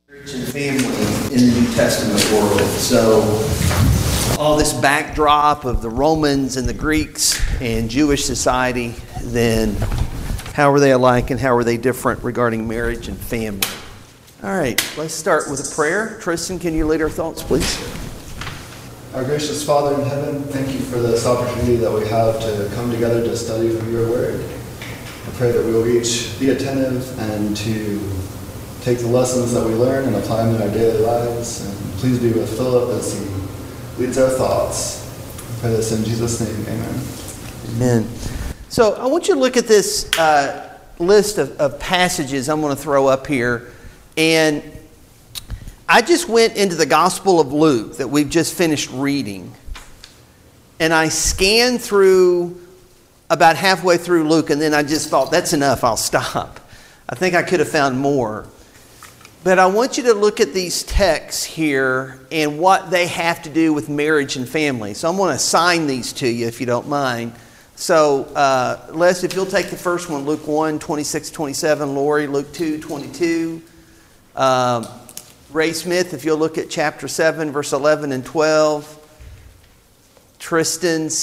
Marriage and family in the New Testament world. So all this backdrop of the Romans and the Greeks and Jewish society, then how are they alike and how are they different regarding marriage and family? All right, let's start with a prayer. Tristan, can you lead our thoughts, please? Our gracious Father in heaven, thank you for this opportunity that we have to come together to study from your word. I pray that we will each be attentive and to take the lessons that we learn and apply them in our daily lives. And please be with Philip as he leads our thoughts. I pray this in Jesus' name, amen. Amen. So I want you to look at this list of passages I'm going to throw up here. And I just went into the Gospel of Luke that we've just finished reading. And I scanned through about halfway through Luke, and then I just thought, that's enough, I'll stop. I think I could have found more. But I want you to look at these texts here and what they have to do with marriage and family. So I'm going to assign these to you if you don't mind. So Les, if you'll take the first one, Luke 1, 26, 27. Lori, Luke 2, 22. Ray Smith, if you'll look at chapter 7, verse 11 and 12. Tristan,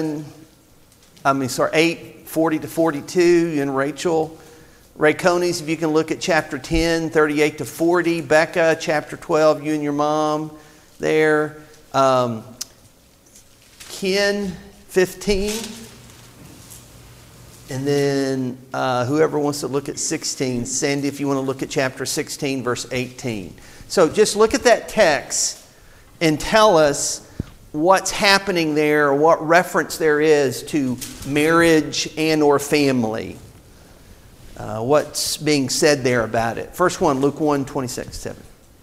8, 40 to 42. And Rachel. Ray Conies, if you can look at chapter 10, 38 to 40. Becca, chapter 12, you and your mom there. Ken, 15. And then whoever wants to look at 16. Sandy, if you want to look at chapter 16, verse 18. So just look at that text and tell us what's happening there, what reference there is to marriage and or family. What's being said there about it. First one, Luke 1, 26, 7.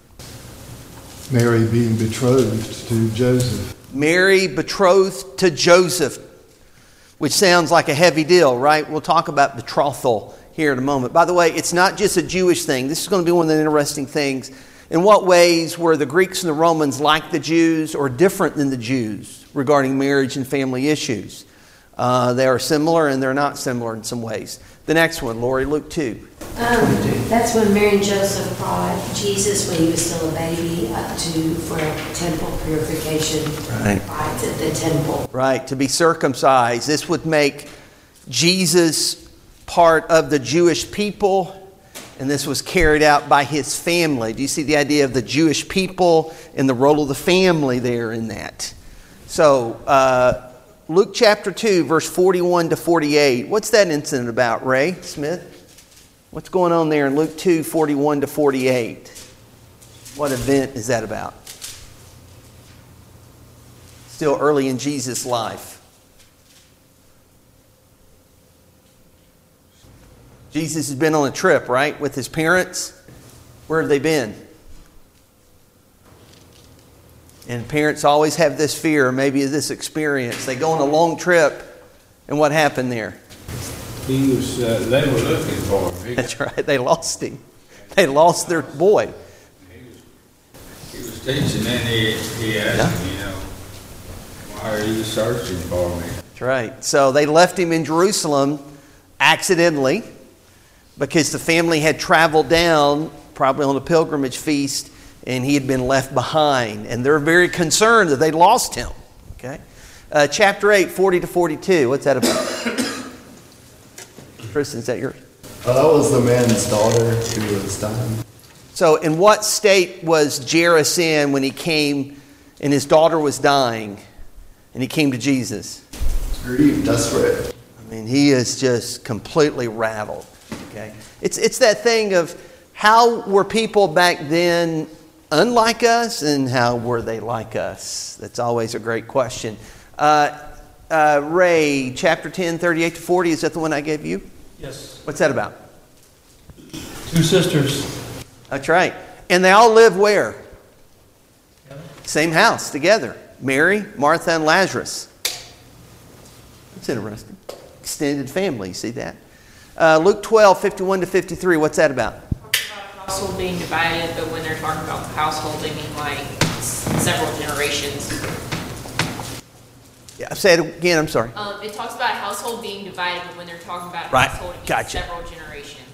Mary being betrothed to Joseph. Mary betrothed to Joseph, which sounds like a heavy deal, right? We'll talk about betrothal here in a moment. By the way, it's not just a Jewish thing. This is going to be one of the interesting things. In what ways were the Greeks and the Romans like the Jews or different than the Jews regarding marriage and family issues? They are similar and they're not similar in some ways. The next one, Lori, Luke 2. That's when Mary and Joseph brought Jesus, when he was still a baby, for temple purification. Right. At the temple. Right, to be circumcised. This would make Jesus part of the Jewish people, and this was carried out by his family. Do you see the idea of the Jewish people and the role of the family there in that? So, Luke chapter 2, verse 41 to 48. What's that incident about, Ray Smith? What's going on there in Luke 2, 41 to 48? What event is that about? Still early in Jesus' life. Jesus has been on a trip, right, with his parents. Where have they been? And parents always have this fear, maybe this experience. They go on a long trip, and what happened there? They were looking for him. That's right, they lost him. They lost their boy. He was teaching, and he asked him, why are you searching for me? That's right. So they left him in Jerusalem accidentally because the family had traveled down, probably on a pilgrimage feast, and he had been left behind. And they're very concerned that they lost him. Okay, chapter 8, 40 to 42. What's that about? Tristan, is that yours? That was the man's daughter who was dying. So in what state was Jairus in when he came and his daughter was dying and he came to Jesus? Grieved, desperate. I mean, he is just completely rattled. Okay, it's that thing of how were people back then unlike us, and how were they like us? That's always a great question. Ray, chapter 10, 38 to 40, is that the one I gave you? Yes. What's that about? Two sisters. That's right. And they all live where? Yeah. Same house, together. Mary, Martha, and Lazarus. That's interesting. Extended family, you see that? Luke 12, 51 to 53, what's that about? Household being divided, but when they're talking about the household, they mean like several generations. Yeah, say it again, I'm sorry. It talks about a household being divided, but when they're talking about Right, household, it means gotcha. several generations.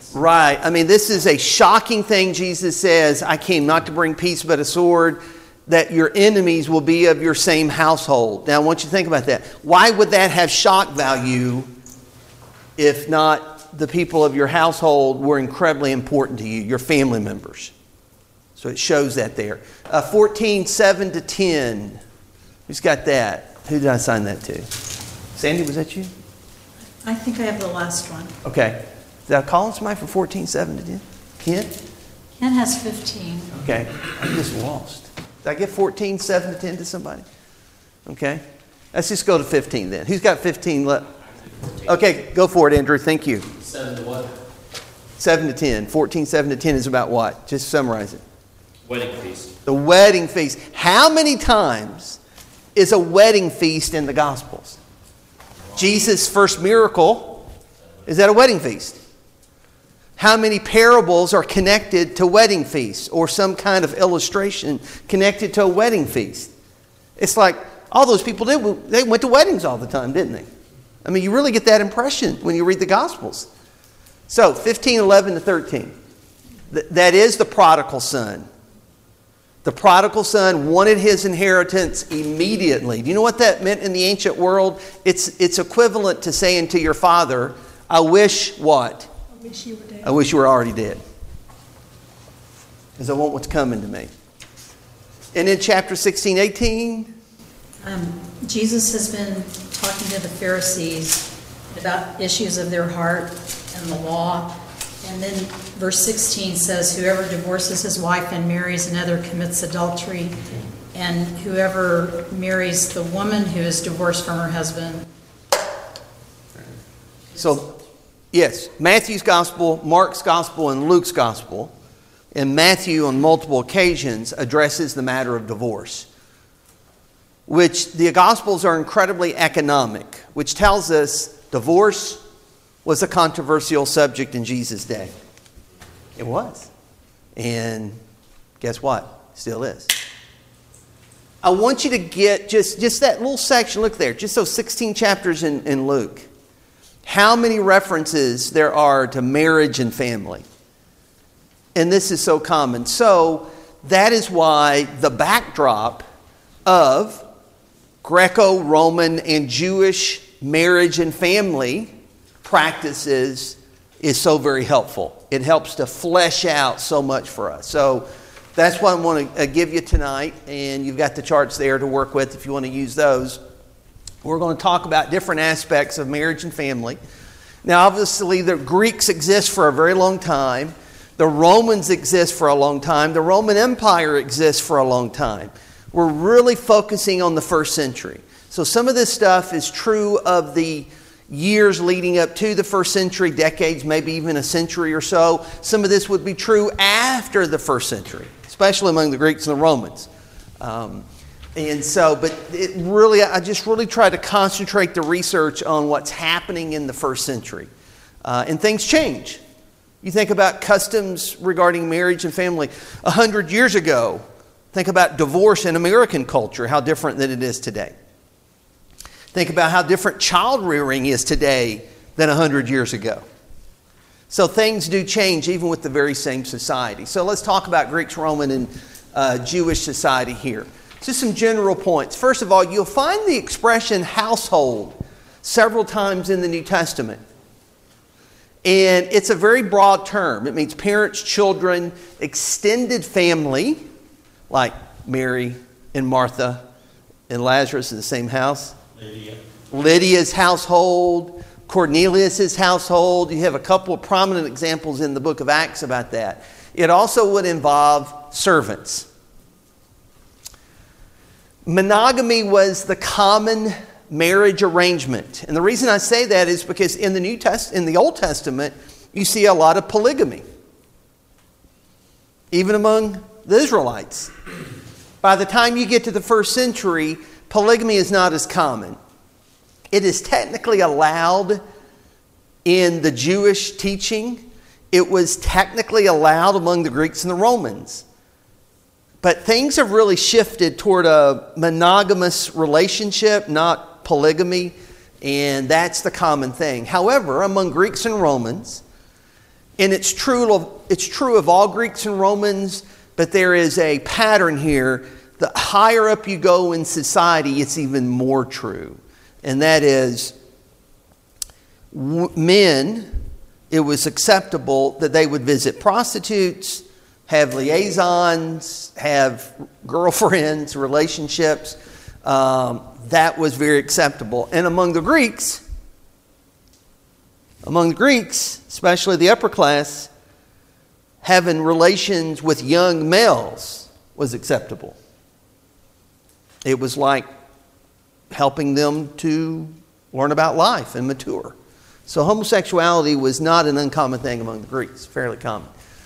Right. I mean, this is a shocking thing. Jesus says, I came not to bring peace but a sword, that your enemies will be of your same household. Now, I want you to think about that. Why would that have shock value if not the people of your household were incredibly important to you, your family members? So it shows that there. 14, 7 to 10. Who's got that? Who did I assign that to? Sandy, was that you? I think I have the last one. Okay. Did I call somebody for 14, 7 to 10? Ken? Ken has 15. Okay. I'm just lost. Did I get 14, 7 to 10 to somebody? Okay. Let's just go to 15 then. Who's got 15 left? Okay, go for it, Andrew. Thank you. 7 to what? 7 to 10. 14, 7 to 10 is about what? Just summarize it. Wedding feast. The wedding feast. How many times is a wedding feast in the Gospels? Jesus' first miracle, is that a wedding feast? How many parables are connected to wedding feasts or some kind of illustration connected to a wedding feast? It's like all those people they went to weddings all the time, didn't they? I mean, you really get that impression when you read the Gospels. So, 15, 11 to 13. That is the prodigal son. The prodigal son wanted his inheritance immediately. Do you know what that meant in the ancient world? It's equivalent to saying to your father, I wish what? I wish you were dead. I wish you were already dead. Because I want what's coming to me. And in chapter 16, 18. Jesus has been talking to the Pharisees about issues of their heart and the law. And then verse 16 says, whoever divorces his wife and marries another commits adultery. And whoever marries the woman who is divorced from her husband. So, yes, Matthew's gospel, Mark's gospel, and Luke's gospel. And Matthew, on multiple occasions, addresses the matter of divorce. Which the Gospels are incredibly economic, which tells us divorce was a controversial subject in Jesus' day. It was. And guess what? Still is. I want you to get just that little section, look there, just those 16 chapters in Luke. How many references there are to marriage and family. And this is so common. So that is why the backdrop of Greco-Roman and Jewish marriage and family practices is so very helpful. It helps to flesh out so much for us. So that's what I want to give you tonight. And you've got the charts there to work with if you want to use those. We're going to talk about different aspects of marriage and family. Now, obviously, the Greeks exist for a very long time. The Romans exist for a long time. The Roman Empire exists for a long time. We're really focusing on the first century. So some of this stuff is true of the years leading up to the first century, decades, maybe even a century or so. Some of this would be true after the first century, especially among the Greeks and the Romans. I just really try to concentrate the research on what's happening in the first century. And things change. You think about customs regarding marriage and family 100 years ago. Think about divorce in American culture, how different than it is today. Think about how different child rearing is today than 100 years ago. So things do change even with the very same society. So let's talk about Greek, Roman, and Jewish society here. Just some general points. First of all, you'll find the expression household several times in the New Testament. And it's a very broad term. It means parents, children, extended family, like Mary and Martha and Lazarus in the same house. Lydia's household, Cornelius' household. You have a couple of prominent examples in the book of Acts about that. It also would involve servants. Monogamy was the common marriage arrangement. And the reason I say that is because in the Old Testament, you see a lot of polygamy. Even among the Israelites. By the time you get to the first century, polygamy is not as common. It is technically allowed in the Jewish teaching. It was technically allowed among the Greeks and the Romans. But things have really shifted toward a monogamous relationship, not polygamy, and that's the common thing. However, among Greeks and Romans, And it's true of all Greeks and Romans, but there is a pattern here. The higher up you go in society, it's even more true. And that is, men, it was acceptable that they would visit prostitutes, have liaisons, have girlfriends, relationships. That was very acceptable. And among the Greeks, especially the upper class, having relations with young males was acceptable. It was like helping them to learn about life and mature. So homosexuality was not an uncommon thing among the Greeks, fairly common.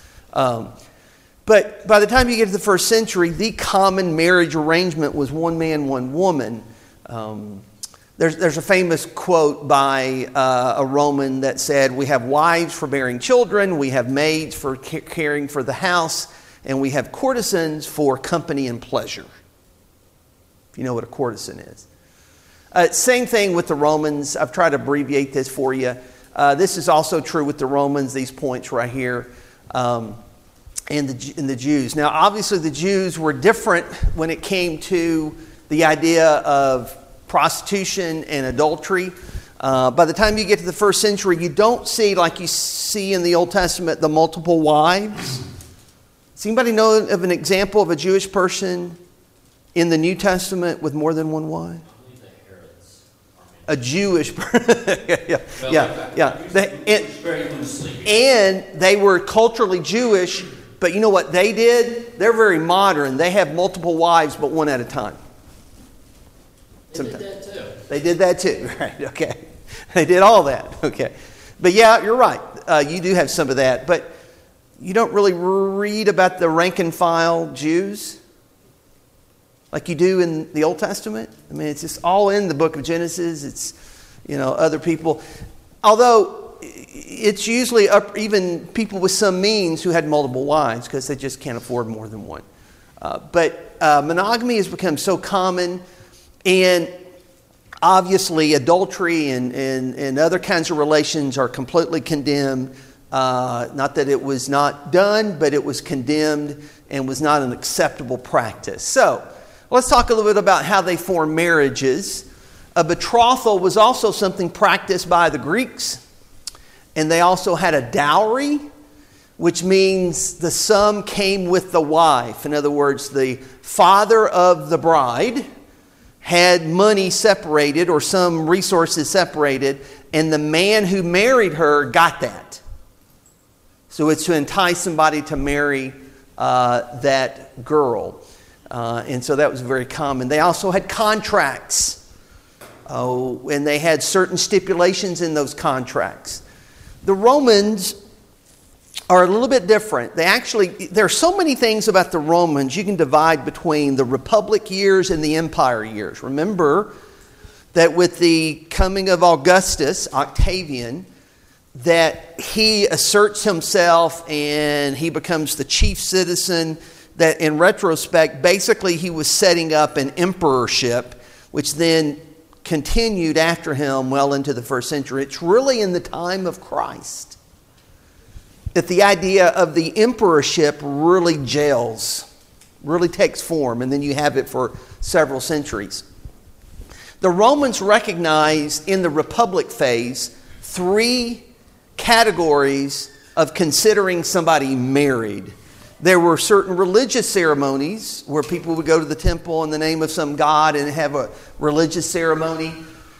But by the time you get to the first century, the common marriage arrangement was one man, one woman. There's a famous quote by a Roman that said, we have wives for bearing children, we have maids for caring for the house, and we have courtesans for company and pleasure. If you know what a courtesan is. Same thing with the Romans. I've tried to abbreviate this for you. This is also true with the Romans, these points right here, and the Jews. Now, obviously, the Jews were different when it came to the idea of prostitution and adultery. By the time you get to the first century, you don't see, like you see in the Old Testament, the multiple wives. Does anybody know of an example of a Jewish person in the New Testament with more than one wife? A Jewish person. yeah. And they were culturally Jewish, but you know what they did? They're very modern. They have multiple wives, but one at a time. They did that too, right? Okay. They did all that. Okay. But yeah, you're right. You do have some of that, but you don't really read about the rank and file Jews like you do in the Old Testament. I mean, it's just all in the book of Genesis. It's, other people. Although it's usually even people with some means who had multiple wives because they just can't afford more than one. But monogamy has become so common, and obviously adultery and other kinds of relations are completely condemned. Not that it was not done, but it was condemned and was not an acceptable practice. So, let's talk a little bit about how they form marriages. A betrothal was also something practiced by the Greeks. And they also had a dowry, which means the sum came with the wife. In other words, the father of the bride had money separated or some resources separated, and the man who married her got that. So it's to entice somebody to marry that girl. And so that was very common. They also had contracts. And they had certain stipulations in those contracts. The Romans are a little bit different. There are so many things about the Romans you can divide between the Republic years and the Empire years. Remember that with the coming of Augustus, Octavian, that he asserts himself and he becomes the chief citizen. That in retrospect, basically he was setting up an emperorship, which then continued after him well into the first century. It's really in the time of Christ that the idea of the emperorship really gels, really takes form, and then you have it for several centuries. The Romans recognized in the Republic phase 3 categories of considering somebody married. There were certain religious ceremonies where people would go to the temple in the name of some god and have a religious ceremony.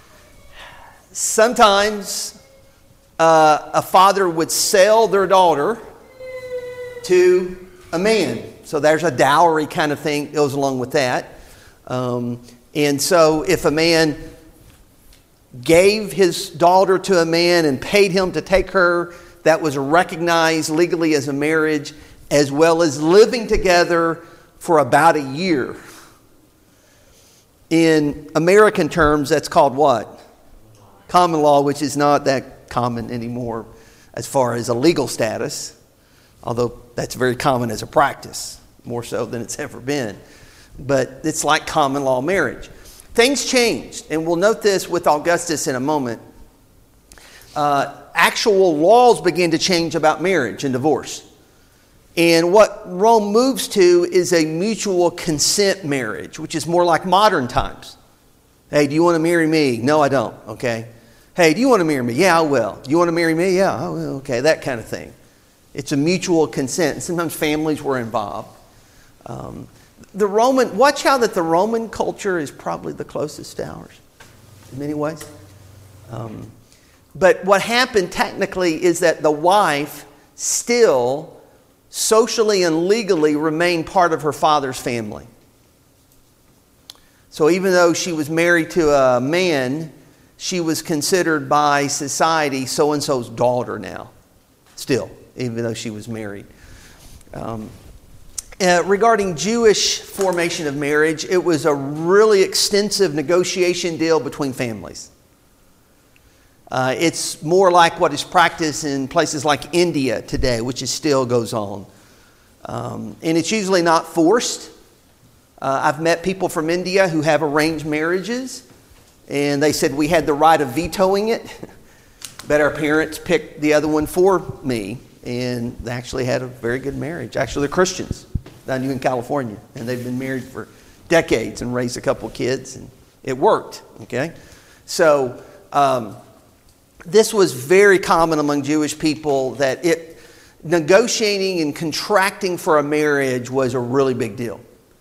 Sometimes a father would sell their daughter to a man. So there's a dowry kind of thing that goes along with that. And so if a man gave his daughter to a man and paid him to take her, that was recognized legally as a marriage, as well as living together for about a year. In American terms, that's called what? Common law, which is not that common anymore as far as a legal status, although that's very common as a practice, more so than it's ever been. But it's like common law marriage. Things changed, and we'll note this with Augustus in a moment. actual laws began to change about marriage and divorce. And what Rome moves to is a mutual consent marriage, which is more like modern times. Hey, do you want to marry me? No, I don't. Okay. Hey, do you want to marry me? Yeah, I will. Do you want to marry me? Yeah, I will. Okay, that kind of thing. It's a mutual consent. Sometimes families were involved. Watch how that the Roman culture is probably the closest to ours in many ways. But what happened technically is that the wife still socially and legally remained part of her father's family. So even though she was married to a man, she was considered by society so-and-so's daughter now, still, even though she was married. Regarding Jewish formation of marriage, it was a really extensive negotiation deal between families. It's more like what is practiced in places like India today, which still goes on. And it's usually not forced. I've met people from India who have arranged marriages, and they said we had the right of vetoing it, but our parents picked the other one for me, and they actually had a very good marriage. Actually, they're Christians down here in California, and they've been married for decades and raised a couple of kids, and it worked, okay? So this was very common among Jewish people that negotiating and contracting for a marriage was a really big deal.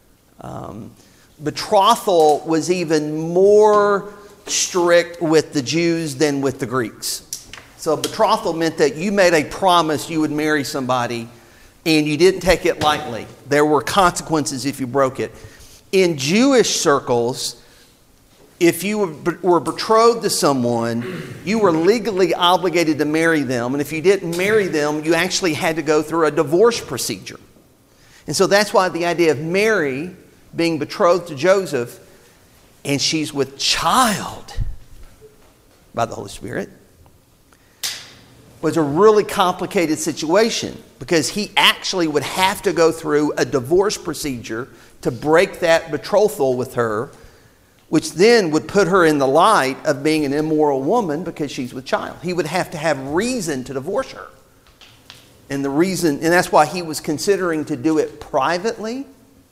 Betrothal was even more strict with the Jews than with the Greeks. So betrothal meant that you made a promise you would marry somebody and you didn't take it lightly. There were consequences if you broke it. In Jewish circles, if you were betrothed to someone, you were legally obligated to marry them. And if you didn't marry them, you actually had to go through a divorce procedure. And so that's why the idea of Mary being betrothed to Joseph, and she's with child by the Holy Spirit, was a really complicated situation because he actually would have to go through a divorce procedure to break that betrothal with her, which then would put her in the light of being an immoral woman because she's with child. He would have to have reason to divorce her. And that's why he was considering to do it privately.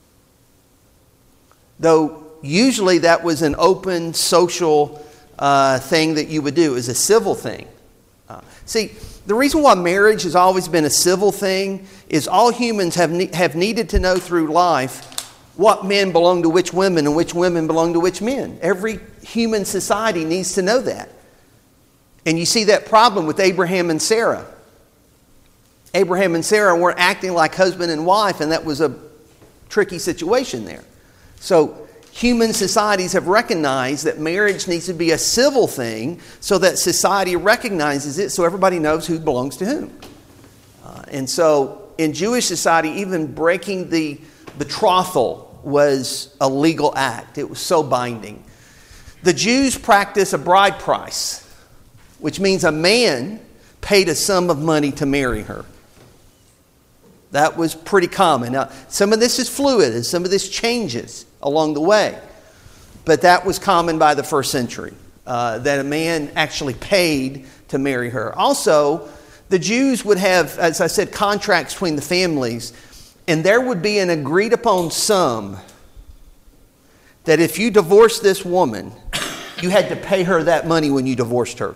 Though usually that was an open social thing that you would do. It was a civil thing. See, the reason why marriage has always been a civil thing is all humans have needed to know through life what men belong to which women and which women belong to which men. Every human society needs to know that. And you see that problem with Abraham and Sarah. Abraham and Sarah weren't acting like husband and wife, and that was a tricky situation there. So human societies have recognized that marriage needs to be a civil thing so that society recognizes it so everybody knows who belongs to whom. And so in Jewish society, even breaking the betrothal was a legal act. It was so binding. The Jews practice a bride price, which means a man paid a sum of money to marry her. That was pretty common. Now, some of this is fluid and some of this changes along the way. But that was common by the first century, that a man actually paid to marry her. Also, the Jews would have, as I said, contracts between the families, and there would be an agreed upon sum that if you divorced this woman, you had to pay her that money when you divorced her.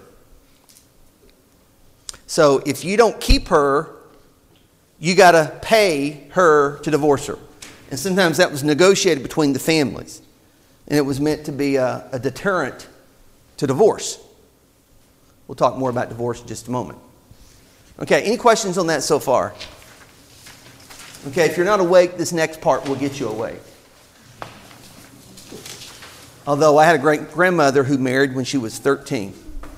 So if you don't keep her, you got to pay her to divorce her. And sometimes that was negotiated between the families. And it was meant to be a deterrent to divorce. We'll talk more about divorce in just a moment. Okay, any questions on that so far? Okay, if you're not awake, this next part will get you awake. Although I had a great-grandmother who married when she was 13.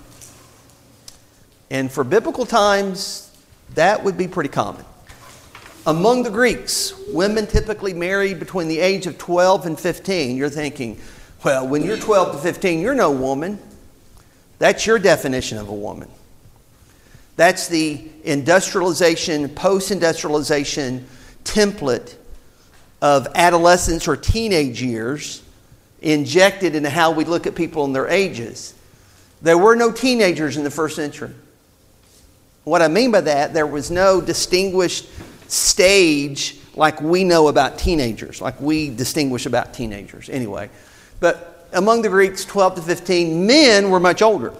And for biblical times, that would be pretty common. Among the Greeks, women typically married between the age of 12 and 15. You're thinking, well, when you're 12 to 15, you're no woman. That's your definition of a woman. That's the industrialization, post-industrialization template of adolescence or teenage years injected into how we look at people in their ages. There were no teenagers in the first century. What I mean by that, there was no distinguished stage like we know about teenagers, like we distinguish about teenagers anyway. But among the Greeks, 12 to 15, men were much older.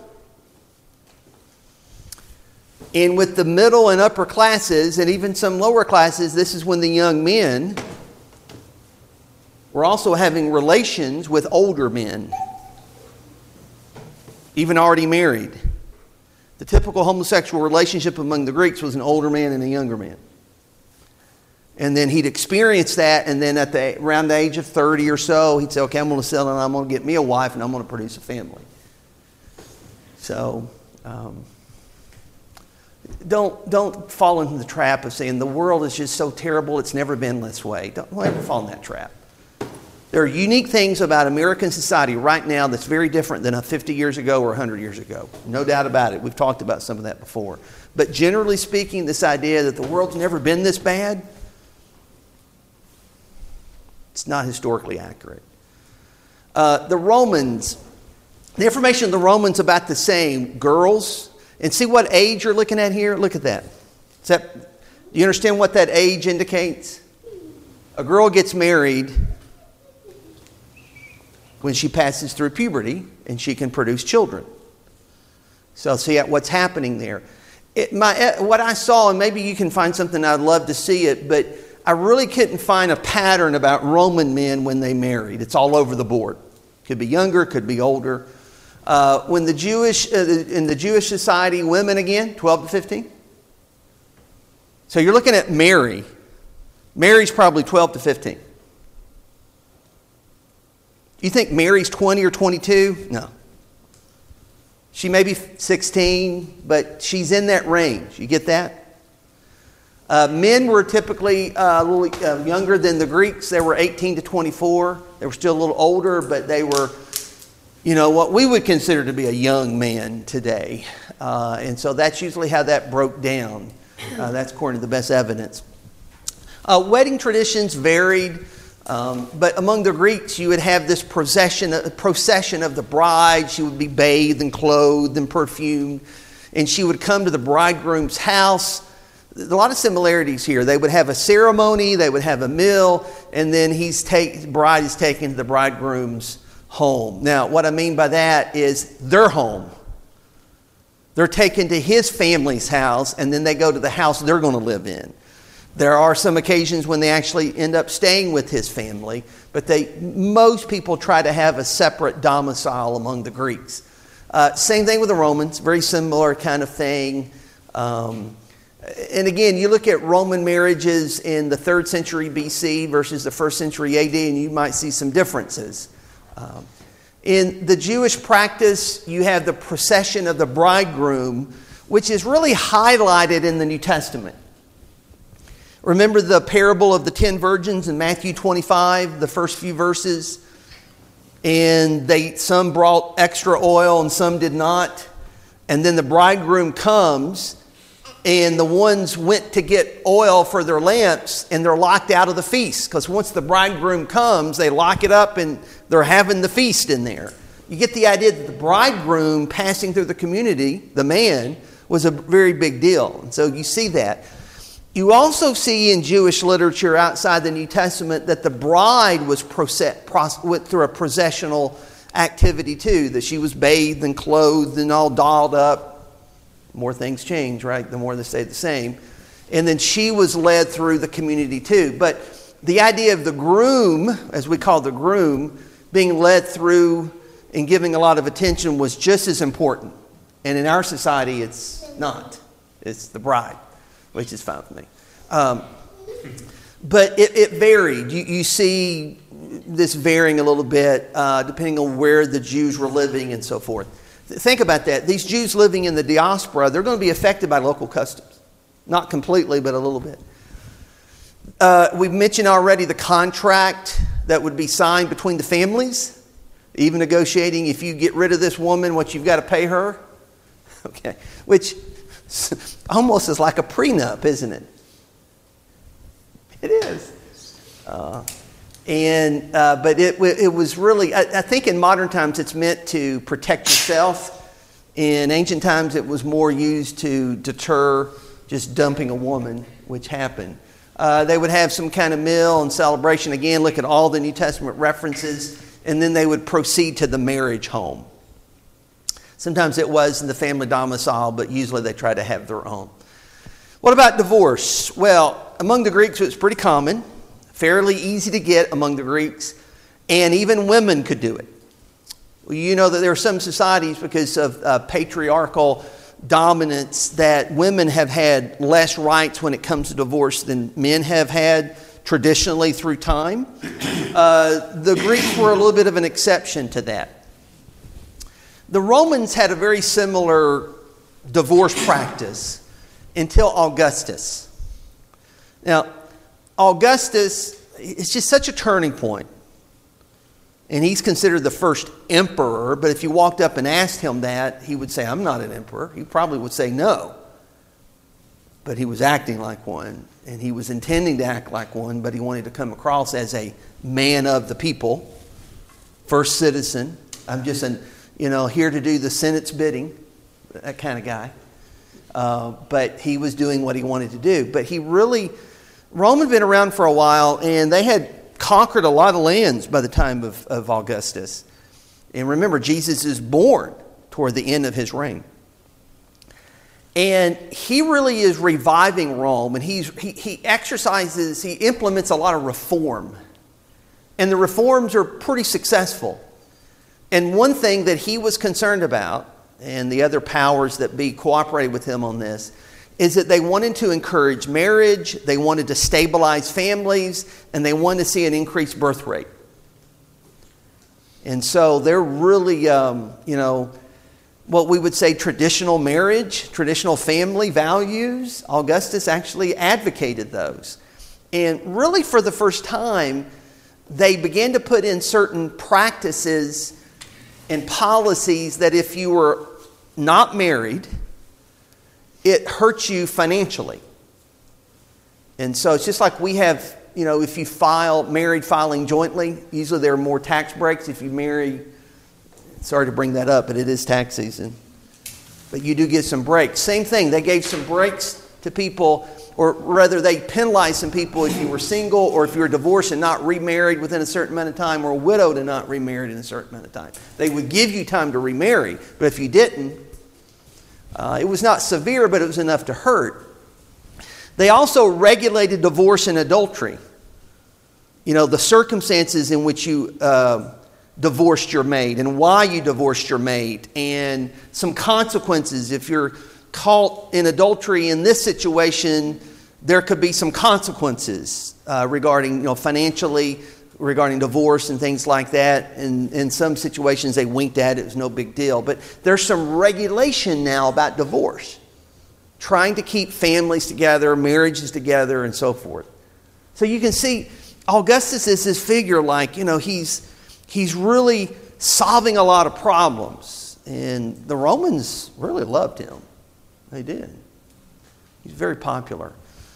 And with the middle and upper classes, and even some lower classes, this is when the young men were also having relations with older men, even already married. The typical homosexual relationship among the Greeks was an older man and a younger man. And then he'd experience that, and then around the age of 30 or so, he'd say, okay, I'm going to settle and I'm going to get me a wife and I'm going to produce a family. So, don't fall into the trap of saying the world is just so terrible, it's never been this way. Don't ever fall in that trap. There are unique things about American society right now that's very different than 50 years ago or 100 years ago. No doubt about it. We've talked about some of that before. But generally speaking, this idea that the world's never been this bad, it's not historically accurate. The Romans, the information of the Romans about the same. Girls, and see what age you're looking at here? Look at that. Do you understand what that age indicates? A girl gets married when she passes through puberty and she can produce children. So see what's happening there. What I saw, and maybe you can find something, I'd love to see it, but I really couldn't find a pattern about Roman men when they married. It's all over the board. Could be younger, could be older. In the Jewish society, women again, 12 to 15. So you're looking at Mary. Mary's probably 12 to 15. You think Mary's 20 or 22? No. She may be 16, but she's in that range. You get that? Men were typically a little younger than the Greeks. They were 18 to 24. They were still a little older, but they were, what we would consider to be a young man today. And so that's usually how that broke down. That's according to the best evidence. Wedding traditions varied. But among the Greeks, you would have this procession of the bride. She would be bathed and clothed and perfumed. And she would come to the bridegroom's house. There's a lot of similarities here. They would have a ceremony, they would have a meal, and then the bride is taken to the bridegroom's home. Now, what I mean by that is their home. They're taken to his family's house, and then they go to the house they're going to live in. There are some occasions when they actually end up staying with his family, but most people try to have a separate domicile among the Greeks. Same thing with the Romans, very similar kind of thing. And again, you look at Roman marriages in the 3rd century BC versus the 1st century AD, and you might see some differences. In the Jewish practice, you have the procession of the bridegroom, which is really highlighted in the New Testament. Remember the parable of the 10 virgins in Matthew 25, the first few verses? And some brought extra oil and some did not. And then the bridegroom comes, and the ones went to get oil for their lamps, and they're locked out of the feast. Because once the bridegroom comes, they lock it up and they're having the feast in there. You get the idea that the bridegroom passing through the community, the man, was a very big deal. And so you see that. You also see in Jewish literature outside the New Testament that the bride went through a processional activity too, that she was bathed and clothed and all dolled up. More things change, right? The more they stay the same. And then she was led through the community too. But the idea of the groom, as we call the groom, being led through and giving a lot of attention was just as important. And in our society, it's not. It's the bride, which is fine with me. But it varied. You see this varying a little bit depending on where the Jews were living and so forth. Think about that. These Jews living in the diaspora, they're going to be affected by local customs. Not completely, but a little bit. We've mentioned already the contract that would be signed between the families. Even negotiating, if you get rid of this woman, what you've got to pay her. Okay. Which almost is like a prenup, isn't it? It is. But it was really, I think in modern times it's meant to protect yourself In ancient times, it was more used to deter just dumping a woman, which happened. They would have some kind of meal and celebration. Again, look at all the New Testament references, and then they would proceed to the marriage home. Sometimes it was in the family domicile, but usually they try to have their own. What about divorce? Well, among the Greeks, it was pretty common, fairly easy to get among the Greeks, and even women could do it. You know that there are some societies, because of patriarchal dominance, that women have had less rights when it comes to divorce than men have had traditionally through time. The Greeks were a little bit of an exception to that. The Romans had a very similar divorce practice until Augustus. Now, Augustus is just such a turning point. And he's considered the first emperor, but if you walked up and asked him that, he would say, I'm not an emperor. He probably would say no. But he was acting like one, and he was intending to act like one, but he wanted to come across as a man of the people, first citizen. I'm just here to do the Senate's bidding, that kind of guy. But he was doing what he wanted to do. But Rome had been around for a while, and they had conquered a lot of lands by the time of Augustus. And remember, Jesus is born toward the end of his reign. And he really is reviving Rome, and he implements a lot of reform. And the reforms are pretty successful. And one thing that he was concerned about, and the other powers that be cooperated with him on this, is that they wanted to encourage marriage, they wanted to stabilize families, and they wanted to see an increased birth rate. And so they're really, what we would say traditional marriage, traditional family values. Augustus actually advocated those. And really for the first time, they began to put in certain practices and policies that if you were not married, it hurts you financially. And so it's just like we have, if you married filing jointly, usually there are more tax breaks. If you marry, sorry to bring that up, but it is tax season. But you do get some breaks. Same thing, they gave some breaks to people, or rather they penalized some people if you were single, or if you were divorced and not remarried within a certain amount of time, or widowed and not remarried in a certain amount of time. They would give you time to remarry, but if you didn't, it was not severe, but it was enough to hurt. They also regulated divorce and adultery. The circumstances in which you divorced your mate and why you divorced your mate, and some consequences. If you're caught in adultery in this situation, there could be some consequences regarding, financially, regarding divorce and things like that. And in some situations they winked at it, it was no big deal. But there's some regulation now about divorce, trying to keep families together, marriages together, and so forth. So you can see Augustus is this figure like, he's really solving a lot of problems. And the Romans really loved him. They did. He's very popular.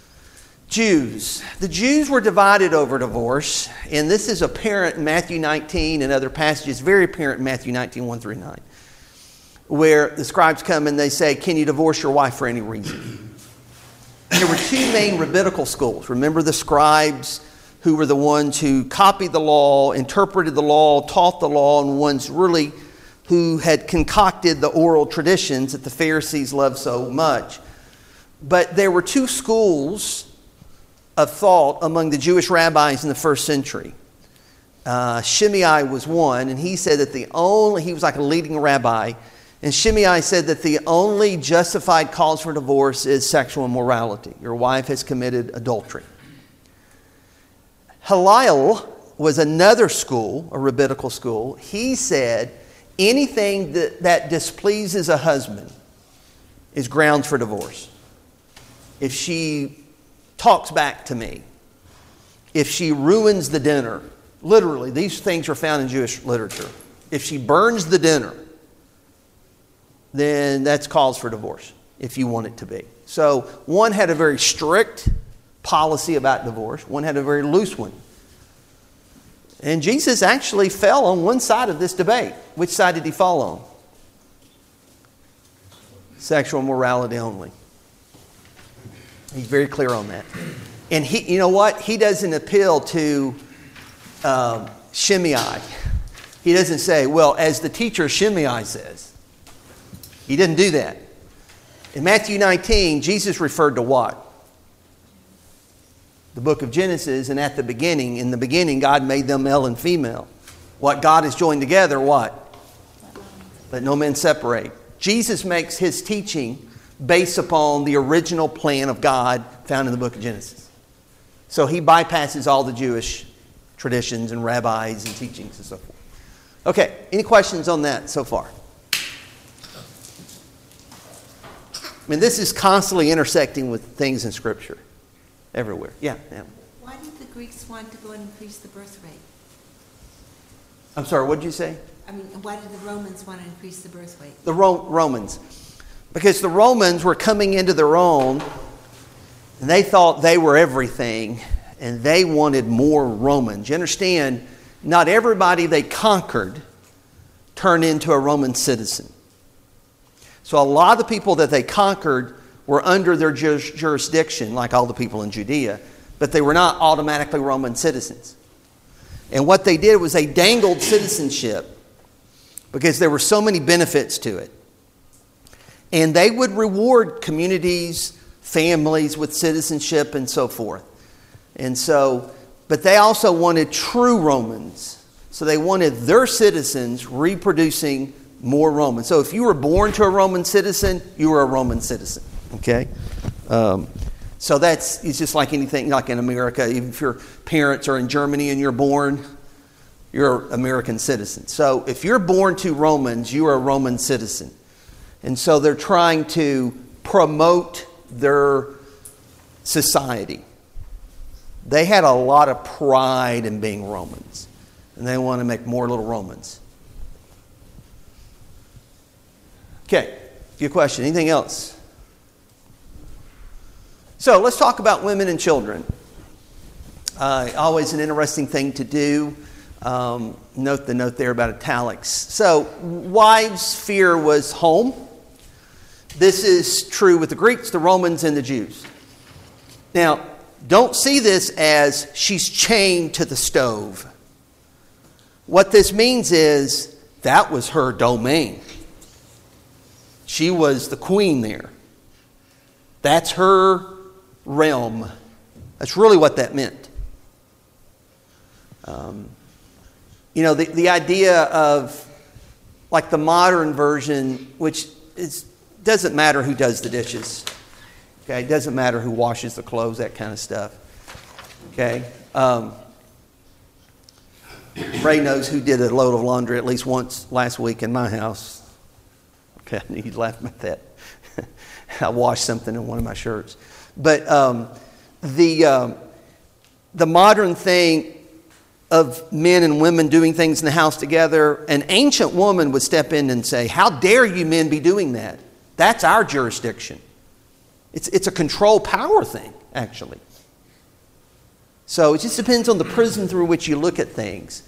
Jews. The Jews were divided over divorce, and this is apparent in Matthew 19 and other passages, very apparent in Matthew 19, 1 through 9, where the scribes come and they say, can you divorce your wife for any reason? There were two main rabbinical schools. Remember the scribes, who were the ones who copied the law, interpreted the law, taught the law, and ones really who had concocted the oral traditions that the Pharisees loved so much. But there were two schools of thought among the Jewish rabbis in the first century. Shimei was one, and he said that he was like a leading rabbi, and Shimei said that the only justified cause for divorce is sexual immorality. Your wife has committed adultery. Hillel was another school, a rabbinical school. He said anything that displeases a husband is grounds for divorce. If she talks back to me, if she ruins the dinner, literally, these things are found in Jewish literature. If she burns the dinner, then that's cause for divorce, if you want it to be. So one had a very strict policy about divorce. One had a very loose one. And Jesus actually fell on one side of this debate. Which side did he fall on? Sexual morality only. He's very clear on that. And you know what? He doesn't appeal to Shimei. He doesn't say, well, as the teacher Shimei says. He didn't do that. In Matthew 19, Jesus referred to what? The book of Genesis, and in the beginning, God made them male and female. What God has joined together, what? Let no man separate. Jesus makes his teaching based upon the original plan of God found in the book of Genesis. So he bypasses all the Jewish traditions and rabbis and teachings and so forth. Okay, any questions on that so far? I mean, this is constantly intersecting with things in Scripture. Everywhere. Yeah. Why did the Greeks want to go and increase the birth rate? I'm sorry, what did you say? I mean, why did the Romans want to increase the birth rate? The Romans. Because the Romans were coming into their own, and they thought they were everything, and they wanted more Romans. You understand, not everybody they conquered turned into a Roman citizen. So a lot of the people that they conquered were under their jurisdiction, like all the people in Judea, but they were not automatically Roman citizens. And what they did was they dangled citizenship because there were so many benefits to it. And they would reward communities, families with citizenship and so forth. And so, but they also wanted true Romans. So they wanted their citizens reproducing more Romans. So if you were born to a Roman citizen, you were a Roman citizen. Okay? So it's just like anything, like in America. Even if your parents are in Germany and you're born, you're an American citizen. So if you're born to Romans, you are a Roman citizen. And so they're trying to promote their society. They had a lot of pride in being Romans. And they want to make more little Romans. Okay, your question. Anything else? So let's talk about women and children. Always an interesting thing to do. Note the note there about italics. So wives' sphere was home. This is true with the Greeks, the Romans, and the Jews. Now, don't see this as she's chained to the stove. What this means is that was her domain. She was the queen there. That's her realm. That's really what that meant. The idea of like the modern version, which doesn't matter who does the dishes. Okay, it doesn't matter who washes the clothes, that kind of stuff. Okay, Ray knows who did a load of laundry at least once last week in my house. Okay, I knew you'd laugh about that. I washed something in one of my shirts. But the modern thing of men and women doing things in the house together, an ancient woman would step in and say, "How dare you men be doing that? That's our jurisdiction." It's a control power thing, actually. So it just depends on the prism through which you look at things.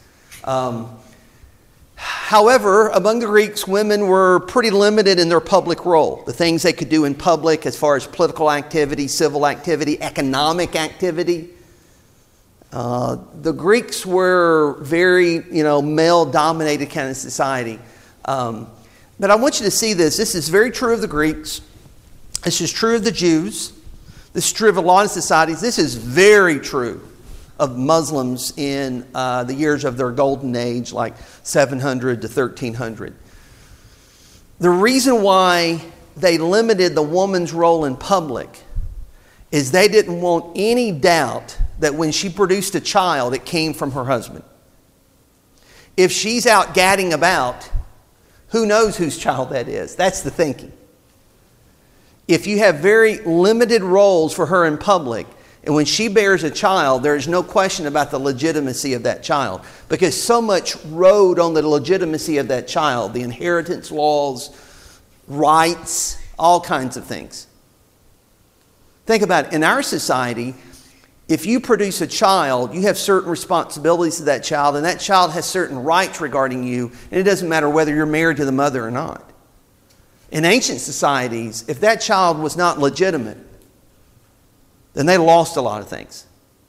However, among the Greeks, women were pretty limited in their public role. The things they could do in public as far as political activity, civil activity, economic activity. The Greeks were very, male-dominated kind of society. But I want you to see this. This is very true of the Greeks. This is true of the Jews. This is true of a lot of societies. This is very true of Muslims in the years of their golden age, like 700 to 1300. The reason why they limited the woman's role in public is they didn't want any doubt that when she produced a child, it came from her husband. If she's out gadding about, who knows whose child that is? That's the thinking. If you have very limited roles for her in public, and when she bears a child, there is no question about the legitimacy of that child. Because so much rode on the legitimacy of that child. The inheritance laws, rights, all kinds of things. Think about it. In our society, if you produce a child, you have certain responsibilities to that child, and that child has certain rights regarding you, and it doesn't matter whether you're married to the mother or not. In ancient societies, if that child was not legitimate, then they lost a lot of things.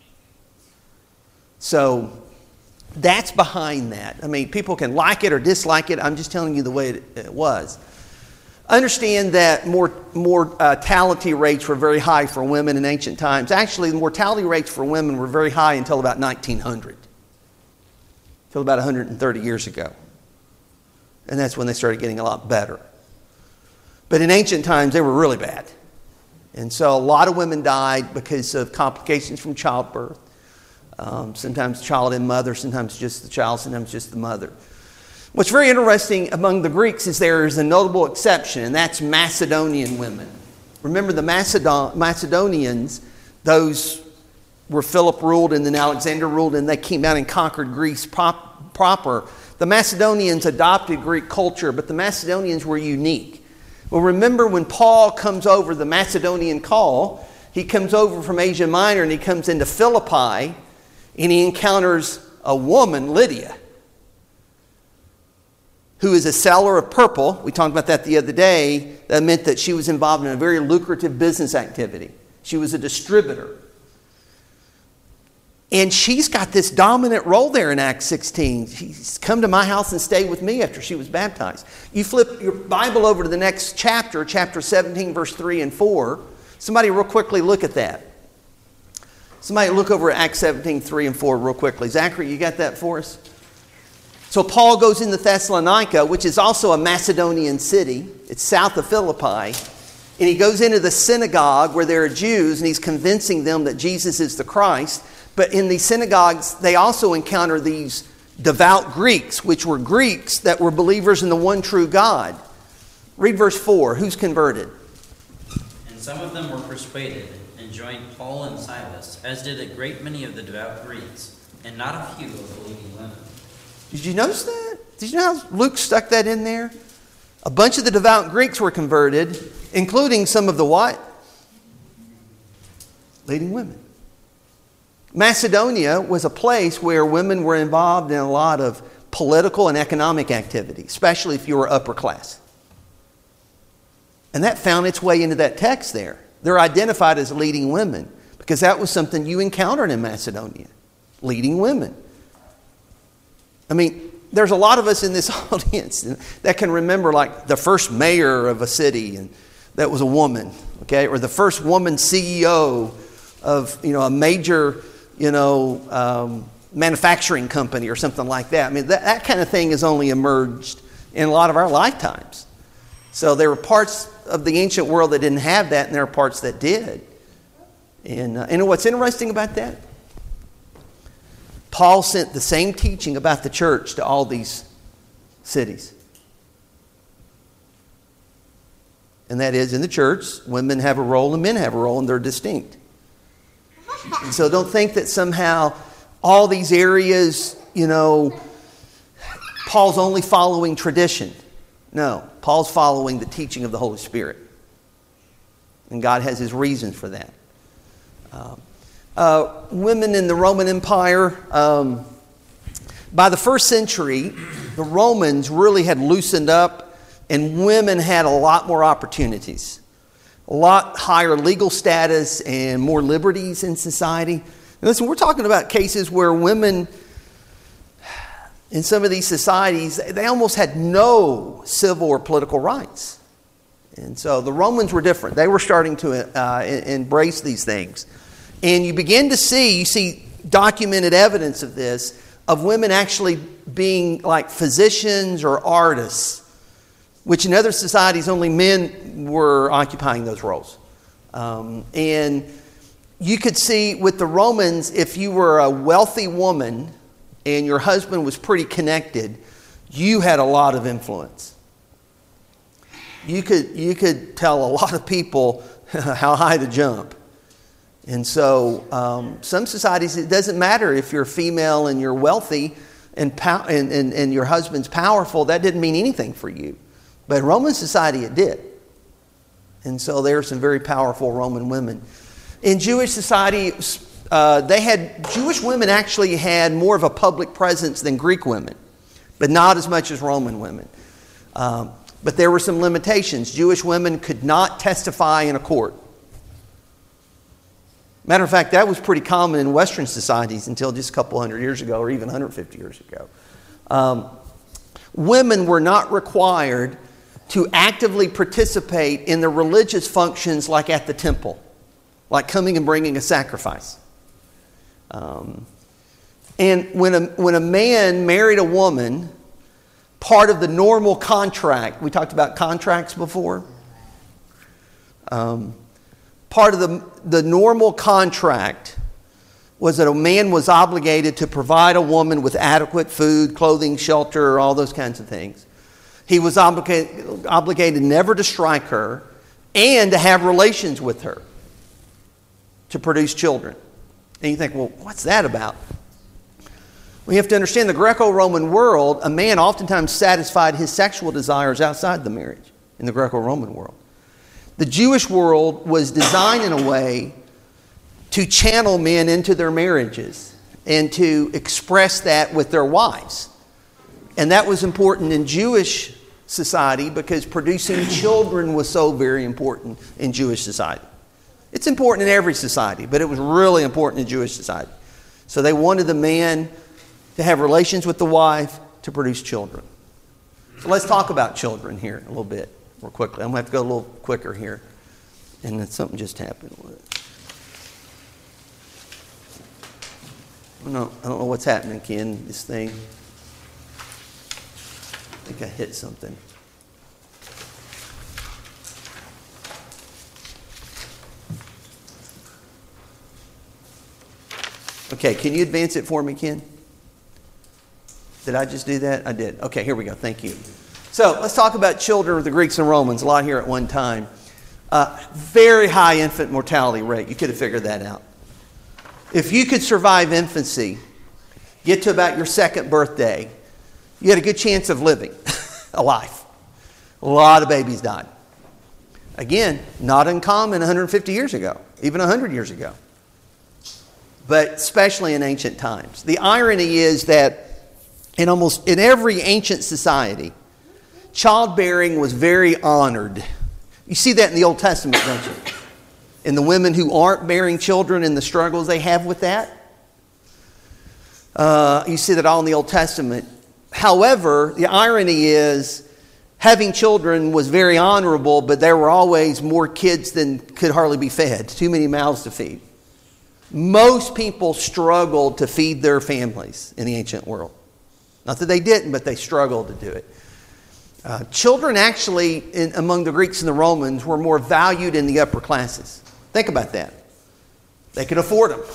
So that's behind that. I mean, people can like it or dislike it. I'm just telling you the way it was. Understand that mortality rates were very high for women in ancient times. Actually, the mortality rates for women were very high until about 1900. Until about 130 years ago. And that's when they started getting a lot better. But in ancient times, they were really bad. And so a lot of women died because of complications from childbirth. Sometimes child and mother, sometimes just the child, sometimes just the mother. What's very interesting among the Greeks is there is a notable exception, and that's Macedonian women. Remember the Macedonians, those were Philip ruled and then Alexander ruled, and they came out and conquered Greece proper. The Macedonians adopted Greek culture, but the Macedonians were unique. Well, remember when Paul comes over the Macedonian call, he comes over from Asia Minor and he comes into Philippi and he encounters a woman, Lydia, who is a seller of purple. We talked about that the other day. That meant that she was involved in a very lucrative business activity. She was a distributor. And she's got this dominant role there in Acts 16. She's come to my house and stayed with me after she was baptized. You flip your Bible over to the next chapter, chapter 17, verse 3 and 4. Somebody real quickly look at that. Somebody look over at Acts 17, 3 and 4 real quickly. Zachary, you got that for us? So Paul goes into Thessalonica, which is also a Macedonian city. It's south of Philippi. And he goes into the synagogue where there are Jews, and he's convincing them that Jesus is the Christ. But in these synagogues, they also encounter these devout Greeks, which were Greeks that were believers in the one true God. Read verse 4. Who's converted? And some of them were persuaded and joined Paul and Silas, as did a great many of the devout Greeks, and not a few of the believing women. Did you notice that? Did you know how Luke stuck that in there? A bunch of the devout Greeks were converted, including some of the what? Leading women. Macedonia was a place where women were involved in a lot of political and economic activity, especially if you were upper class. And that found its way into that text there. They're identified as leading women because that was something you encountered in Macedonia. Leading women. I mean, there's a lot of us in this audience that can remember like the first mayor of a city and that was a woman, okay? Or the first woman CEO of, a major, manufacturing company or something like that. I mean, that kind of thing has only emerged in a lot of our lifetimes. So there were parts of the ancient world that didn't have that, and there are parts that did. And what's interesting about that? Paul sent the same teaching about the church to all these cities. And that is, in the church, women have a role and men have a role, and they're distinct. And so don't think that somehow all these areas, Paul's only following tradition. No, Paul's following the teaching of the Holy Spirit. And God has his reasons for that. Women in the Roman Empire, by the first century, the Romans really had loosened up and women had a lot more opportunities. A lot higher legal status and more liberties in society. And listen, we're talking about cases where women in some of these societies, they almost had no civil or political rights. And so the Romans were different. They were starting to embrace these things. And you begin to see documented evidence of this, of women actually being like physicians or artists, which in other societies only men were occupying those roles. And you could see with the Romans, if you were a wealthy woman and your husband was pretty connected, you had a lot of influence. You could tell a lot of people how high to jump. And so some societies, it doesn't matter if you're female and you're wealthy and your husband's powerful, that didn't mean anything for you. But in Roman society, it did. And so there are some very powerful Roman women. In Jewish society, Jewish women actually had more of a public presence than Greek women, but not as much as Roman women. But there were some limitations. Jewish women could not testify in a court. Matter of fact, that was pretty common in Western societies until just a couple hundred years ago, or even 150 years ago. Women were not required to actively participate in the religious functions like at the temple, like coming and bringing a sacrifice. And when a man married a woman, part of the normal contract, we talked about contracts before, part of the normal contract was that a man was obligated to provide a woman with adequate food, clothing, shelter, all those kinds of things. He was obligated never to strike her and to have relations with her to produce children. And you think, well, what's that about? We have to understand the Greco-Roman world, a man oftentimes satisfied his sexual desires outside the marriage in the Greco-Roman world. The Jewish world was designed in a way to channel men into their marriages and to express that with their wives. And that was important in Jewish society because producing children was so very important in Jewish society. It's important in every society, but it was really important in Jewish society. So they wanted the man to have relations with the wife to produce children. So let's talk about children here a little bit more quickly. I'm going to have to go a little quicker here. And then something just happened with it. I don't know what's happening, Ken, this thing. I think I hit something. Okay, can you advance it for me, Ken? Did I just do that? I did. Okay, here we go. Thank you. So let's talk about children of the Greeks and Romans. A lot here at one time. Very high infant mortality rate. You could have figured that out. If you could survive infancy, get to about your second birthday, you had a good chance of living alive. A lot of babies died. Again, not uncommon 150 years ago, even 100 years ago. But especially in ancient times. The irony is that in every ancient society, childbearing was very honored. You see that in the Old Testament, don't you? In the women who aren't bearing children and the struggles they have with that. You see that all in the Old Testament. However, the irony is having children was very honorable, but there were always more kids than could hardly be fed. Too many mouths to feed. Most people struggled to feed their families in the ancient world. Not that they didn't, but they struggled to do it. Children actually, among the Greeks and the Romans, were more valued in the upper classes. Think about that. They could afford them.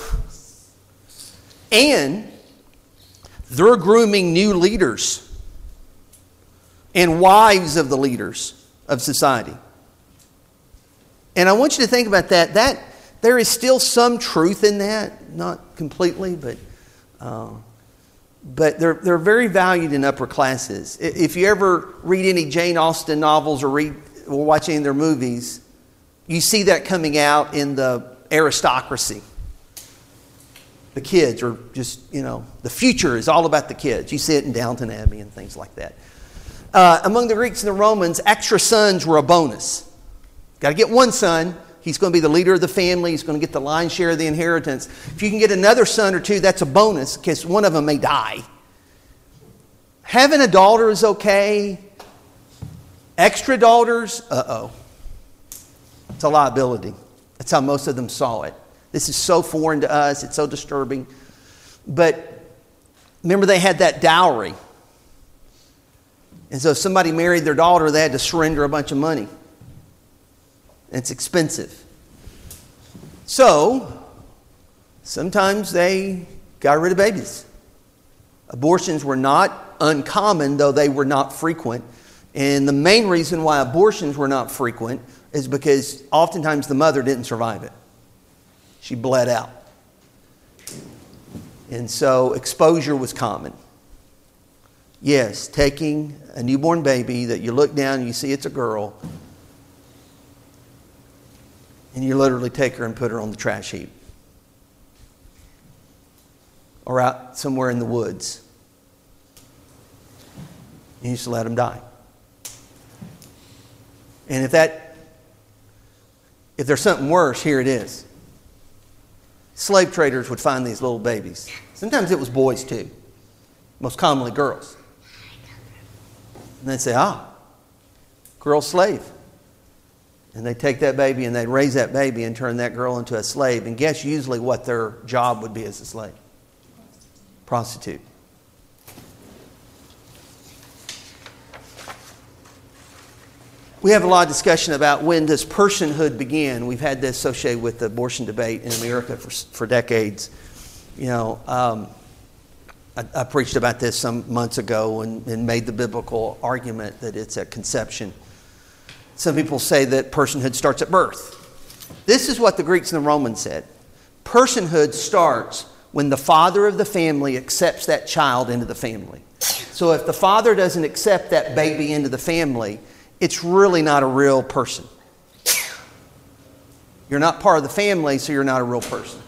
And they're grooming new leaders and wives of the leaders of society. And I want you to think about that. There is still some truth in that. Not completely, but they're very valued in upper classes. If you ever read any Jane Austen novels or watch any of their movies, you see that coming out in the aristocracy. The kids are just, the future is all about the kids. You see it in Downton Abbey and things like that. Among the Greeks and the Romans, extra sons were a bonus. Got to get one son. He's going to be the leader of the family. He's going to get the lion's share of the inheritance. If you can get another son or two, that's a bonus because one of them may die. Having a daughter is okay. Extra daughters, it's a liability. That's how most of them saw it. This is so foreign to us. It's so disturbing. But remember, they had that dowry. And so if somebody married their daughter, they had to surrender a bunch of money. It's expensive. So, sometimes they got rid of babies. Abortions were not uncommon, though they were not frequent. And the main reason why abortions were not frequent is because oftentimes the mother didn't survive it. She bled out. And so exposure was common. Yes, taking a newborn baby that you look down and you see it's a girl, and you literally take her and put her on the trash heap. Or out somewhere in the woods. You used to let them die. And if there's something worse, here it is. Slave traders would find these little babies. Sometimes it was boys too. Most commonly girls. And they'd say, girl slave. And they'd take that baby and they'd raise that baby and turn that girl into a slave. And guess usually what their job would be as a slave? Prostitute. We have a lot of discussion about when does personhood begin. We've had this associated with the abortion debate in America for decades. I preached about this some months ago and made the biblical argument that it's at conception. Some people say that personhood starts at birth. This is what the Greeks and the Romans said. Personhood starts when the father of the family accepts that child into the family. So if the father doesn't accept that baby into the family, it's really not a real person. You're not part of the family, so you're not a real person.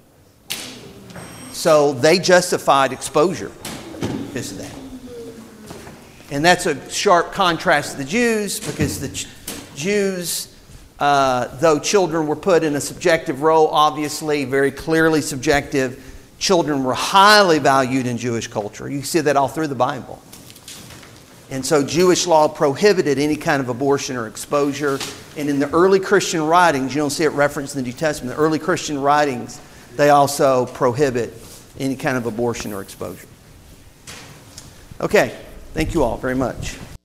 So they justified exposure because of that. And that's a sharp contrast to the Jews, because the Jews, though children were put in a subjective role, obviously very clearly subjective, children were highly valued in Jewish culture. You see that all through the Bible. And so Jewish law prohibited any kind of abortion or exposure. And in the early Christian writings, you don't see it referenced in the New Testament, the early Christian writings, they also prohibit any kind of abortion or exposure. Okay, thank you all very much.